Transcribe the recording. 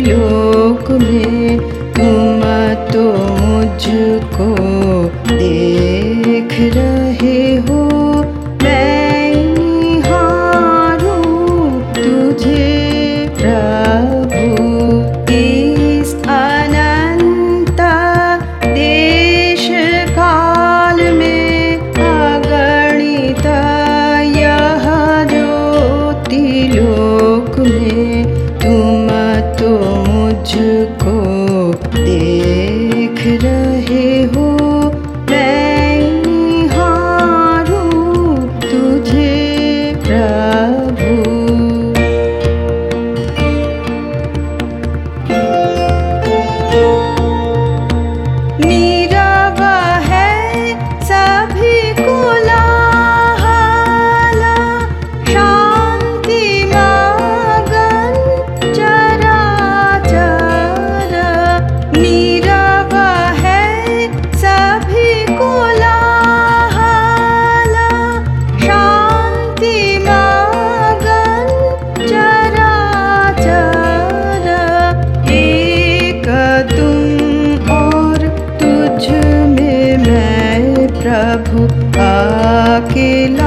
त्रिलोक में तुम तो मुझको देख रहे हो। मैं निहारूं तुझे प्रभु, इस अनंत देश काल में अगणित यह ज्योतिलोक में तुम तो मुझको देख रहे हो। मैं निहारूं तुझे प्रभु। नीरव है सभी कोलाहल, शांति मगन चराचर। नीरव है सभी कोलाहल, शांति मगन चराचर। एक तुम और तुझ में मैं प्रभु अकेला।